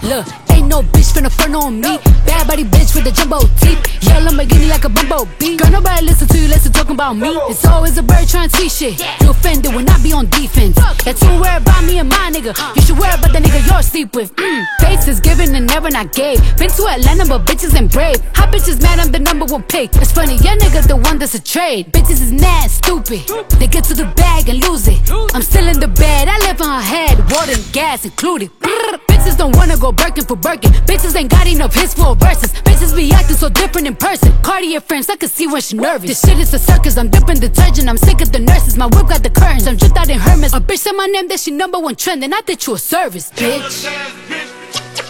Look, ain't no bitch finna front on me. Bad body bitch with the jumbo teeth. Yell Lamborghini like a bumblebee. Girl, nobody listen to you, listen talking about me. It's always a bird trying to teach shit. You offended when I be on defense. That too worry about me and my nigga. You should worry about the nigga you're sleep with. Fates is given and never not gave. Been to Atlanta, but bitches ain't brave. Hot bitches mad, I'm the #1 pick. It's funny, your nigga the one that's a trade. Bitches is mad, stupid. They get to the bag and lose it. I'm still in the bed, I live on her head. Water and gas included. Bitches don't wanna go Birkin for Birkin. Bitches ain't got enough hits for verses. Bitches be acting so different in person. Cartier frames, I can see when she nervous. This shit is a circus, I'm dipping detergent. I'm sick of the nurses, my whip got the curtains. I'm dripped out in Hermes. A bitch said my name, that she #1 trending. I think you a service, bitch.